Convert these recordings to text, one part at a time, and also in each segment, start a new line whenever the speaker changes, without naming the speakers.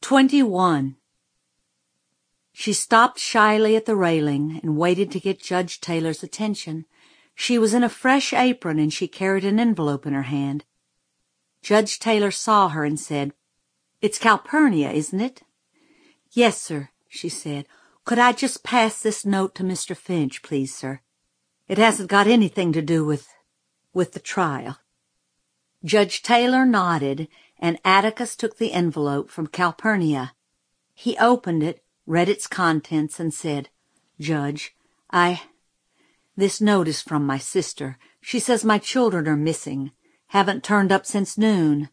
21. She stopped shyly at the railing and waited to get Judge Taylor's attention. She was in a fresh apron and she carried an envelope in her hand. Judge Taylor saw her and said, "It's Calpurnia, isn't it?" "Yes, sir," she said. "Could I just pass this note to Mr. Finch, please, sir? It hasn't got anything to do with the trial." Judge Taylor nodded, and Atticus took the envelope from Calpurnia. He opened it, read its contents, and said, "Judge, this note is from my sister. She says my children are missing. Haven't turned up since noon.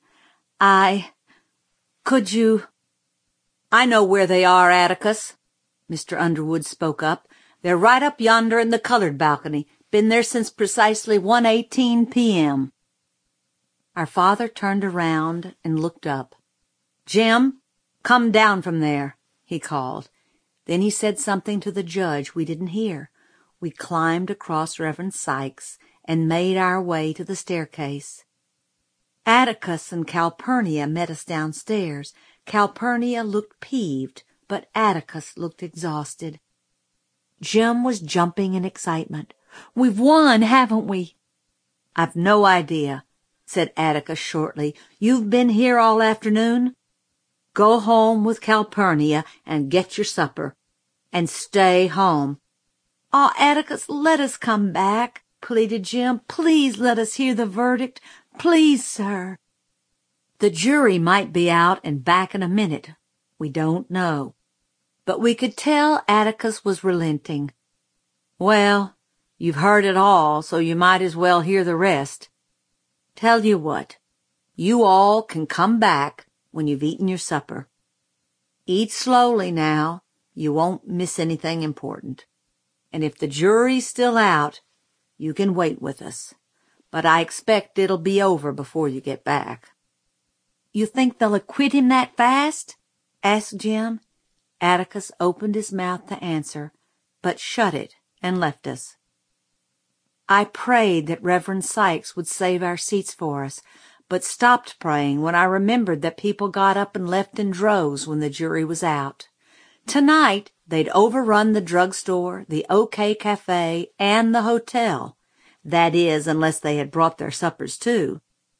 Could you—" "I know where they are, Atticus," Mr. Underwood spoke up. "They're right up yonder in the colored balcony. Been there since precisely 1:18 p.m. Our father turned around and looked up. "Jim, come down from there," he called. Then he said something to the judge we didn't hear. We climbed across Reverend Sykes and made our way to the staircase. Atticus and Calpurnia met us downstairs. Calpurnia looked peeved, but Atticus looked exhausted. Jim was jumping in excitement. "We've won, haven't we?" "I've no idea," said Atticus shortly. "You've been here all afternoon? Go home with Calpurnia and get your supper. And stay home." "Aw, Atticus, let us come back," pleaded Jim. "Please let us hear the verdict. Please, sir." "The jury might be out and back in a minute. We don't know." But we could tell Atticus was relenting. "Well, you've heard it all, so you might as well hear the rest. Tell you what, you all can come back when you've eaten your supper. Eat slowly now. You won't miss anything important. And if the jury's still out, you can wait with us. But I expect it'll be over before you get back." "You think they'll acquit him that fast?" asked Jim. Atticus opened his mouth to answer, but shut it and left us. I prayed that Reverend Sykes would save our seats for us, but stopped praying when I remembered that people got up and left in droves when the jury was out. Tonight, they'd overrun the drugstore, the OK Cafe, and the hotel. That is, unless they had brought their suppers too.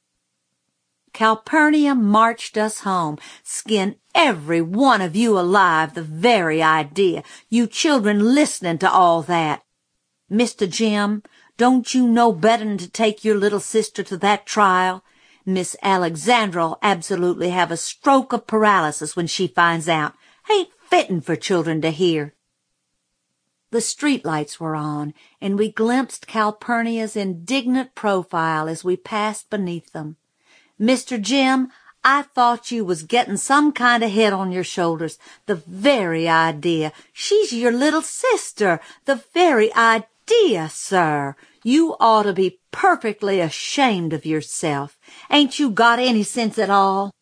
Calpurnia marched us home. "Skin every one of you alive, the very idea. You children listening to all that. Mr. Jim, don't you know better'n to take your little sister to that trial? Miss Alexandra'll absolutely have a stroke of paralysis when she finds out. Ain't fittin' for children to hear." The streetlights were on, and we glimpsed Calpurnia's indignant profile as we passed beneath them. "Mr. Jim, I thought you was gettin' some kind of head on your shoulders. The very idea. She's your little sister. The very idea, sir. You ought to be perfectly ashamed of yourself. Ain't you got any sense at all?"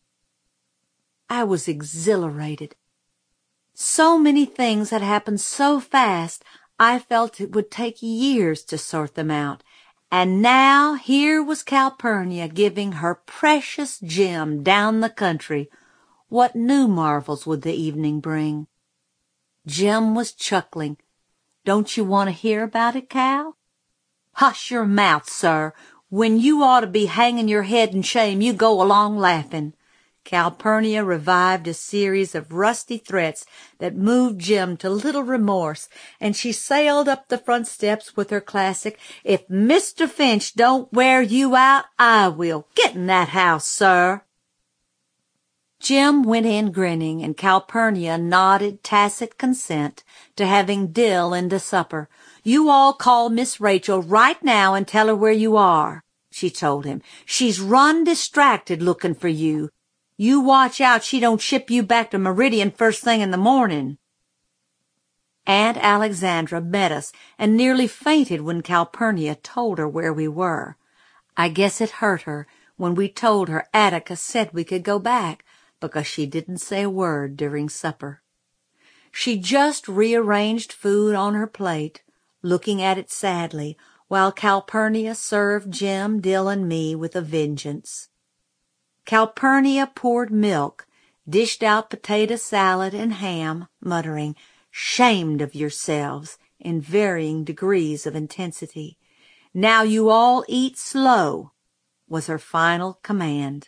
I was exhilarated. So many things had happened so fast, I felt it would take years to sort them out. And now here was Calpurnia giving her precious Jim down the country. What new marvels would the evening bring? Jim was chuckling. "Don't you want to hear about it, Cal?" "Hush your mouth, sir. When you ought to be hanging your head in shame, you go along laughing." Calpurnia revived a series of rusty threats that moved Jim to little remorse, and she sailed up the front steps with her classic, "If Mr. Finch don't wear you out, I will. Get in that house, sir." Jim went in grinning, and Calpurnia nodded tacit consent to having Dill into supper. "You all call Miss Rachel right now and tell her where you are," she told him. "She's run distracted looking for you. You watch out she don't ship you back to Meridian first thing in the morning." Aunt Alexandra met us and nearly fainted when Calpurnia told her where we were. I guess it hurt her when we told her Atticus said we could go back, because she didn't say a word during supper. She just rearranged food on her plate, looking at it sadly, while Calpurnia served Jim, Dill, and me with a vengeance. Calpurnia poured milk, dished out potato salad and ham, muttering, "Shamed of yourselves," in varying degrees of intensity. "Now you all eat slow," was her final command.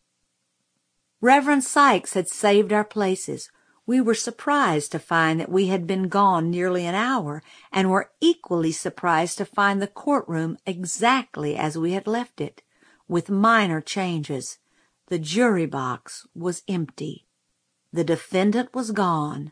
Reverend Sykes had saved our places. We were surprised to find that we had been gone nearly an hour, and were equally surprised to find the courtroom exactly as we had left it, with minor changes. The jury box was empty. The defendant was gone.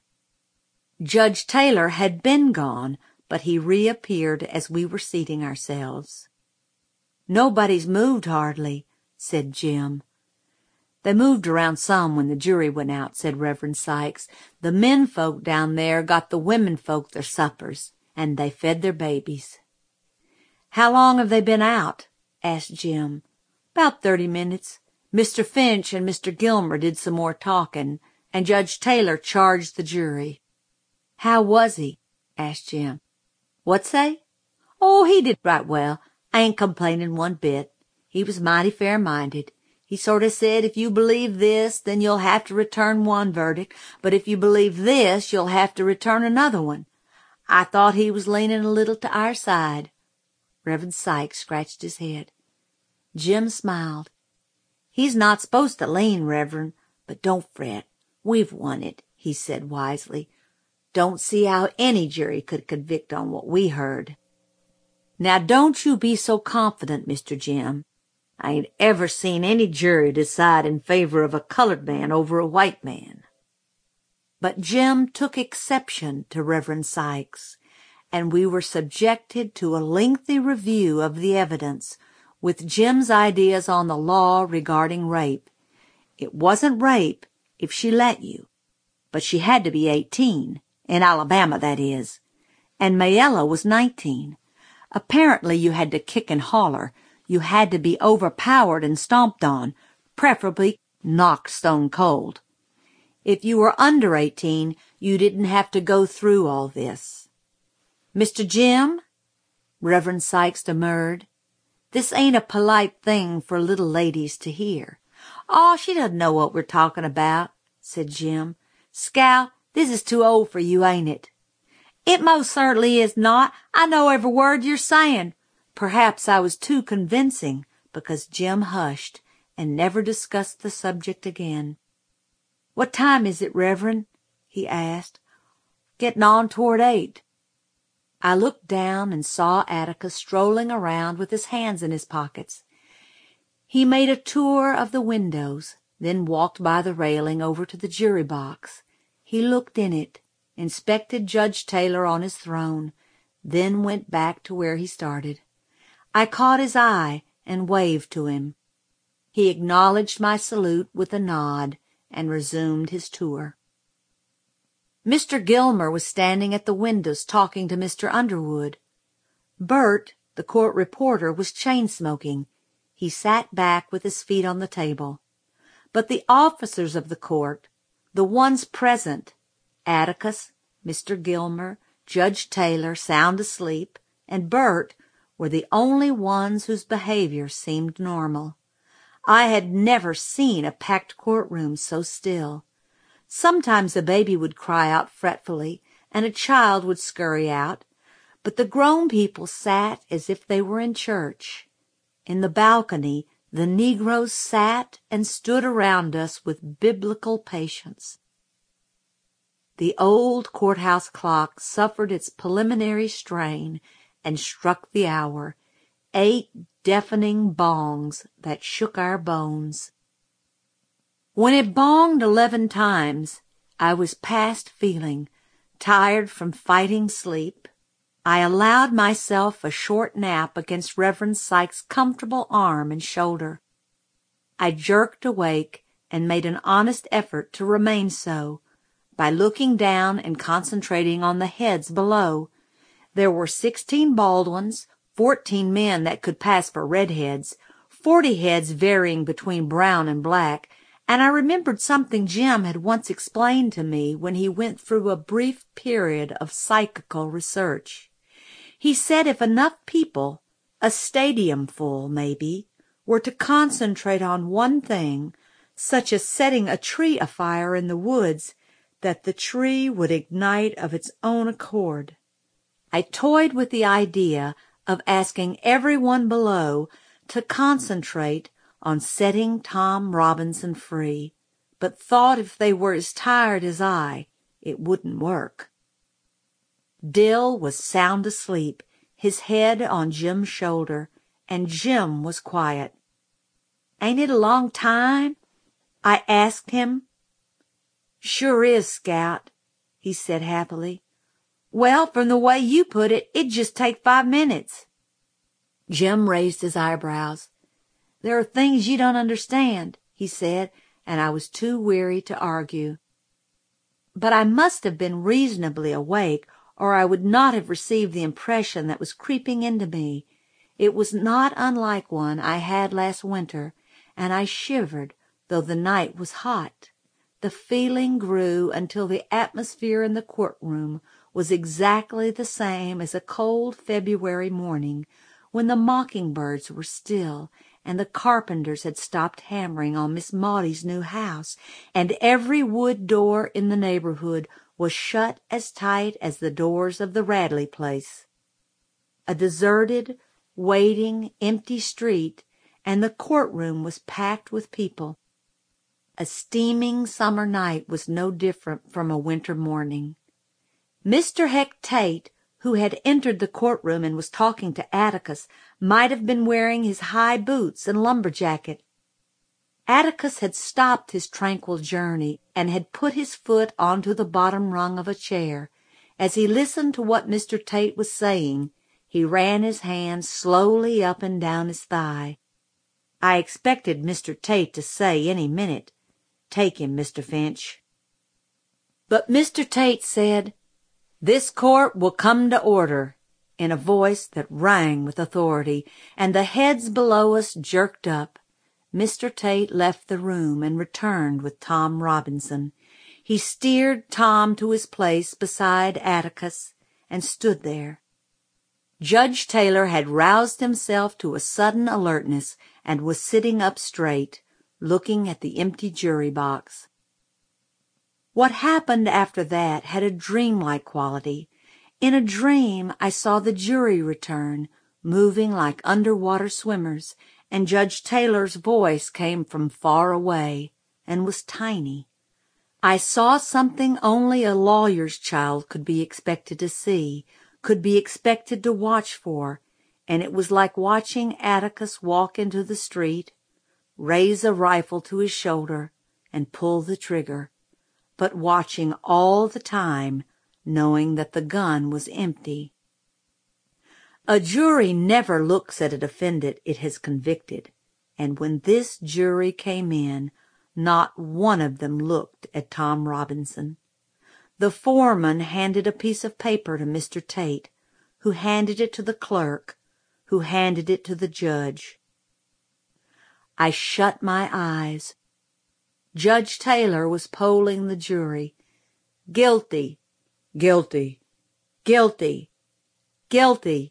Judge Taylor had been gone, but he reappeared as we were seating ourselves. "Nobody's moved hardly," said Jim. "They moved around some when the jury went out," said Reverend Sykes. "The men folk down there got the women folk their suppers, and they fed their babies." "How long have they been out?" asked Jim. "About 30 minutes. Mr. Finch and Mr. Gilmer did some more talking, and Judge Taylor charged the jury." "How was he?" asked Jim. "What say? Oh, he did right well. I ain't complaining one bit. He was mighty fair-minded. He sort of said, if you believe this, then you'll have to return one verdict, but if you believe this, you'll have to return another one. I thought he was leaning a little to our side." Reverend Sykes scratched his head. Jim smiled. "He's not supposed to lean, Reverend, but don't fret. We've won it," he said wisely. "Don't see how any jury could convict on what we heard." "Now don't you be so confident, Mr. Jim. I ain't ever seen any jury decide in favor of a colored man over a white man." But Jim took exception to Reverend Sykes, and we were subjected to a lengthy review of the evidence, with Jim's ideas on the law regarding rape. It wasn't rape if she let you, but she had to be 18, in Alabama, that is, and Mayella was 19. Apparently you had to kick and holler. You had to be overpowered and stomped on, preferably knocked stone cold. If you were under 18, you didn't have to go through all this. "Mr. Jim," Reverend Sykes demurred, "this ain't a polite thing for little ladies to hear." "Oh, she doesn't know what we're talking about," said Jim. "Scal, this is too old for you, ain't it?" "It most certainly is not. I know every word you're saying." Perhaps I was too convincing, because Jim hushed and never discussed the subject again. "What time is it, Reverend?" he asked. "Getting on toward 8. I looked down and saw Atticus strolling around with his hands in his pockets. He made a tour of the windows, then walked by the railing over to the jury box. He looked in it, inspected Judge Taylor on his throne, then went back to where he started. I caught his eye and waved to him. He acknowledged my salute with a nod and resumed his tour. Mr. Gilmer was standing at the windows talking to Mr. Underwood. Bert, the court reporter, was chain-smoking. He sat back with his feet on the table. But the officers of the court, the ones present, Atticus, Mr. Gilmer, Judge Taylor, sound asleep, and Bert, were the only ones whose behavior seemed normal. I had never seen a packed courtroom so still. Sometimes a baby would cry out fretfully, and a child would scurry out, but the grown people sat as if they were in church. In the balcony, the Negroes sat and stood around us with biblical patience. The old courthouse clock suffered its preliminary strain and struck the hour, 8 deafening bongs that shook our bones. When it bonged 11 times, I was past feeling, tired from fighting sleep. I allowed myself a short nap against Reverend Sykes' comfortable arm and shoulder. I jerked awake and made an honest effort to remain so, by looking down and concentrating on the heads below. There were 16 bald ones, 14 men that could pass for redheads, 40 heads varying between brown and black, and I remembered something Jim had once explained to me when he went through a brief period of psychical research. He said if enough people, a stadium full maybe, were to concentrate on one thing, such as setting a tree afire in the woods, that the tree would ignite of its own accord. I toyed with the idea of asking everyone below to concentrate on setting Tom Robinson free, but thought if they were as tired as I, it wouldn't work. Dill was sound asleep, his head on Jim's shoulder, and Jim was quiet. "Ain't it a long time?" I asked him. "Sure is, Scout," he said happily. "Well, from the way you put it, it'd just take 5 minutes. Jim raised his eyebrows. "There are things you don't understand," he said, and I was too weary to argue. But I must have been reasonably awake, or I would not have received the impression that was creeping into me. It was not unlike one I had last winter, and I shivered, though the night was hot. The feeling grew until the atmosphere in the courtroom was exactly the same as a cold February morning, when the mockingbirds were still, and the carpenters had stopped hammering on Miss Maudie's new house, and every wood door in the neighborhood was shut as tight as the doors of the Radley place. A deserted, waiting, empty street, and the courtroom was packed with people. A steaming summer night was no different from a winter morning. Mr. Heck Tate, who had entered the courtroom and was talking to Atticus, might have been wearing his high boots and lumberjacket. Atticus had stopped his tranquil journey and had put his foot onto the bottom rung of a chair. As he listened to what Mr. Tate was saying, he ran his hand slowly up and down his thigh. I expected Mr. Tate to say any minute, "Take him, Mr. Finch." But Mr. Tate said, "This court will come to order," in a voice that rang with authority, and the heads below us jerked up. Mr. Tate left the room and returned with Tom Robinson. He steered Tom to his place beside Atticus and stood there. Judge Taylor had roused himself to a sudden alertness and was sitting up straight, looking at the empty jury box. What happened after that had a dreamlike quality. In a dream I saw the jury return, moving like underwater swimmers, and Judge Taylor's voice came from far away and was tiny. I saw something only a lawyer's child could be expected to see, could be expected to watch for, and it was like watching Atticus walk into the street, raise a rifle to his shoulder, and pull the trigger, but watching all the time, knowing that the gun was empty. A jury never looks at a defendant it has convicted, and when this jury came in, not one of them looked at Tom Robinson. The foreman handed a piece of paper to Mr. Tate, who handed it to the clerk, who handed it to the judge. I shut my eyes. Judge Taylor was polling the jury. "Guilty, guilty, guilty, guilty."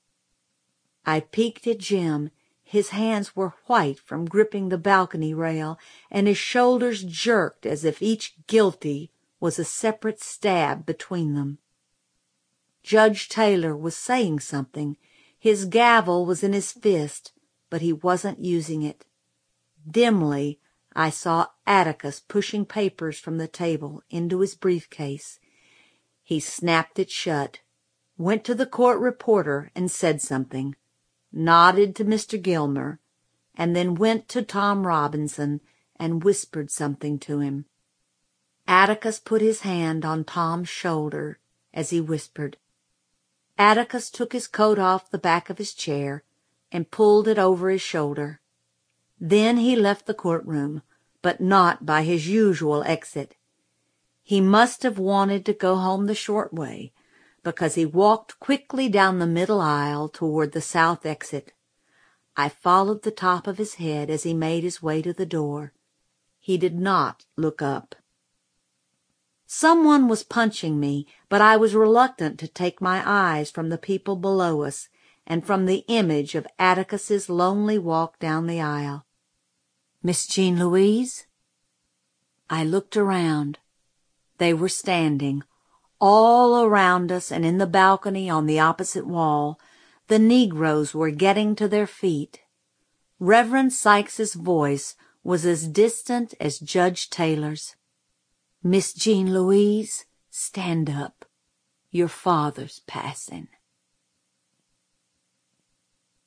I peeked at Jim. His hands were white from gripping the balcony rail, and his shoulders jerked as if each guilty was a separate stab between them. Judge Taylor was saying something. His gavel was in his fist, but he wasn't using it. Dimly, I saw Atticus pushing papers from the table into his briefcase. He snapped it shut, went to the court reporter and said something, nodded to Mr. Gilmer, and then went to Tom Robinson and whispered something to him. Atticus put his hand on Tom's shoulder as he whispered. Atticus took his coat off the back of his chair and pulled it over his shoulder. Then he left the courtroom, but not by his usual exit. He must have wanted to go home the short way, because he walked quickly down the middle aisle toward the south exit. I followed the top of his head as he made his way to the door. He did not look up. Someone was punching me, but I was reluctant to take my eyes from the people below us and from the image of Atticus's lonely walk down the aisle. "Miss Jean Louise?" I looked around. They were standing, all around us, and in the balcony on the opposite wall, the Negroes were getting to their feet. Reverend Sykes's voice was as distant as Judge Taylor's. "Miss Jean Louise, stand up. Your father's passing."